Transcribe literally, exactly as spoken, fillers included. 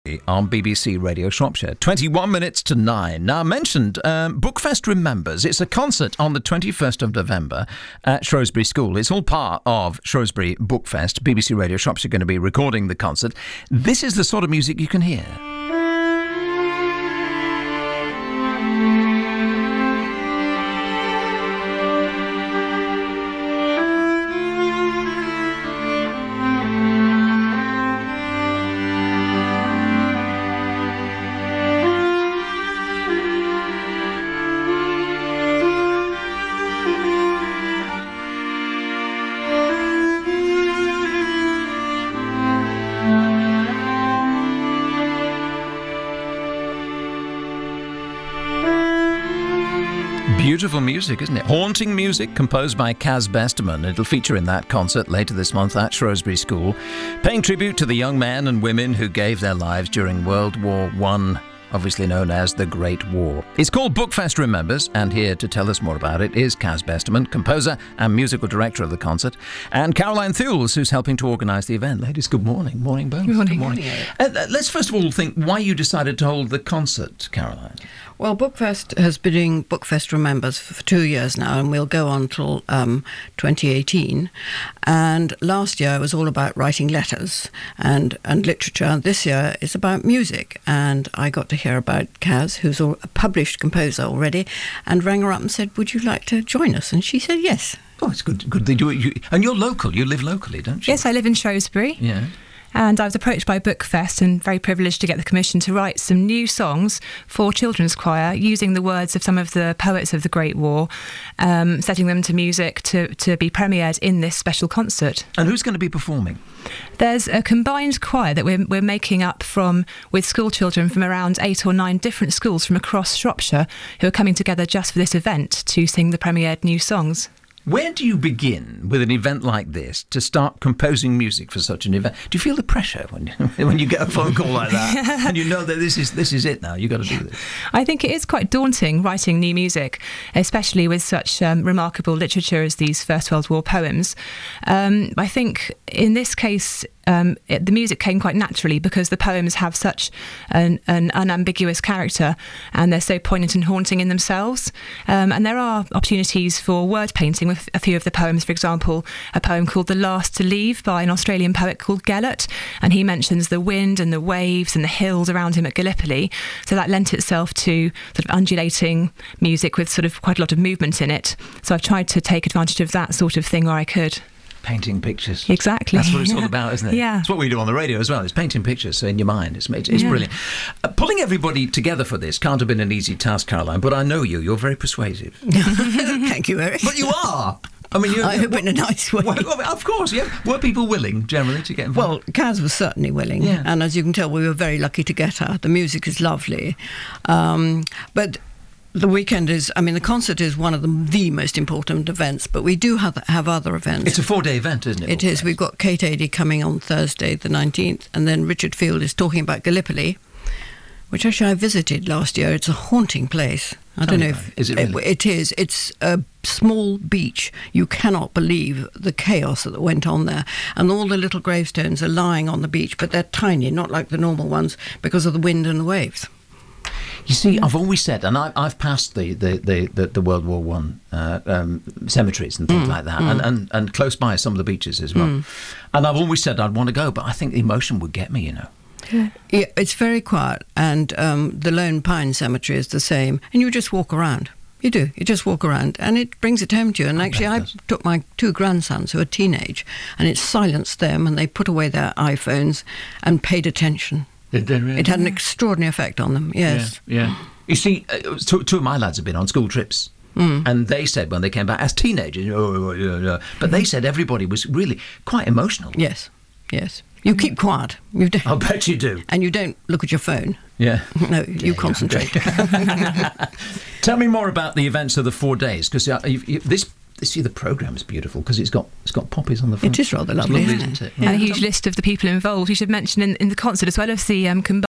on B B C Radio Shropshire. twenty-one minutes to nine. Now, I mentioned um, Bookfest Remembers. It's a concert on the twenty-first of November at Shrewsbury School. It's all part of Shrewsbury Bookfest. B B C Radio Shropshire are going to be recording the concert. This is the sort of music you can hear. Beautiful music, isn't it? Haunting music composed by Kaz Besterman. It'll feature in that concert later this month at Shrewsbury School, paying tribute to the young men and women who gave their lives during World War One, obviously known as the Great War. It's called Bookfest Remembers, and here to tell us more about it is Kaz Besterman, composer and musical director of the concert, and Caroline Thules, who's helping to organise the event. Ladies, good morning. Morning, both. Good morning. Good morning. Uh, let's first of all think why you decided to hold the concert, Caroline. Well, Bookfest has been doing Bookfest Remembers for two years now, and we'll go on till um, twenty eighteen. And last year it was all about writing letters and, and literature. This year it's about music. And I got to hear about Kaz, who's a published composer already, and rang her up and said, would you like to join us? And she said yes. Oh, it's good. Good they do it. You, and you're local. You live locally, don't you? Yes, I live in Shrewsbury. Yeah. And I was approached by Bookfest and very privileged to get the commission to write some new songs for children's choir using the words of some of the poets of the Great War, um, setting them to music to, to be premiered in this special concert. And who's going to be performing? There's a combined choir that we're, we're making up from with school children from around eight or nine different schools from across Shropshire who are coming together just for this event to sing the premiered new songs. Where do you begin with an event like this to start composing music for such an event? Do you feel the pressure when you, when you get a phone call like that and you know that this is this is it now, you've got to do this? I think it is quite daunting writing new music, especially with such um, remarkable literature as these First World War poems. Um, I think in this case, Um, it, the music came quite naturally because the poems have such an, an unambiguous character and they're so poignant and haunting in themselves. Um, and there are opportunities for word painting with a few of the poems. For example, a poem called The Last to Leave by an Australian poet called Gellert, and he mentions the wind and the waves and the hills around him at Gallipoli. So that lent itself to sort of undulating music with sort of quite a lot of movement in it. So I've tried to take advantage of that sort of thing where I could. Painting pictures. Exactly. That's what it's all about, isn't it? Yeah. It's what we do on the radio as well. It's painting pictures so in your mind. It's, it's, it's yeah. brilliant. Uh, pulling everybody together for this can't have been an easy task, Caroline, but I know you. You're very persuasive. Thank you, Eric. But you are. I mean, you I hope in a nice way. Well, of course, yeah. Were people willing, generally, to get involved? Well, Kaz was certainly willing. Yeah. And as you can tell, we were very lucky to get her. The music is lovely. Um, but... The weekend is, I mean, the concert is one of the, the most important events, but we do have have other events. It's a four-day event, isn't it? It is. We've got Kate Adie coming on Thursday, the nineteenth, and then Richard Field is talking about Gallipoli, which actually I visited last year. It's a haunting place. I Tell don't know me if... about it. Is it really? It, it is. It's a small beach. You cannot believe the chaos that went on there. And all the little gravestones are lying on the beach, but they're tiny, not like the normal ones, because of the wind and the waves. You see, I've always said, and I, I've passed the, the, the, the, the World War One uh, um, cemeteries and things mm, like that, mm. and, and, and close by some of the beaches as well. Mm. And I've always said I'd want to go, but I think the emotion would get me, you know. Yeah, yeah, it's very quiet, and um, the Lone Pine Cemetery is the same, and you just walk around. You do. You just walk around, and it brings it home to you. And I actually, I took my two grandsons who are teenage, and it silenced them, and they put away their iPhones and paid attention. Did they really? It had an extraordinary effect on them, yes. Yeah, yeah. You see, uh, two, two of my lads have been on school trips. Mm. And they said when they came back as teenagers, oh, oh, oh, oh, but they said everybody was really quite emotional. Yes, yes. You keep quiet. You don't, I'll bet you do. And you don't look at your phone. Yeah. No, you yeah, concentrate. Tell me more about the events of the four days, because uh, this... See, the programme is beautiful because it's got it's got poppies on the front. It is rather lovely, lovely isn't isn't it? Yeah. And a huge list of the people involved. You should mention in, in the concert as well as the um, combined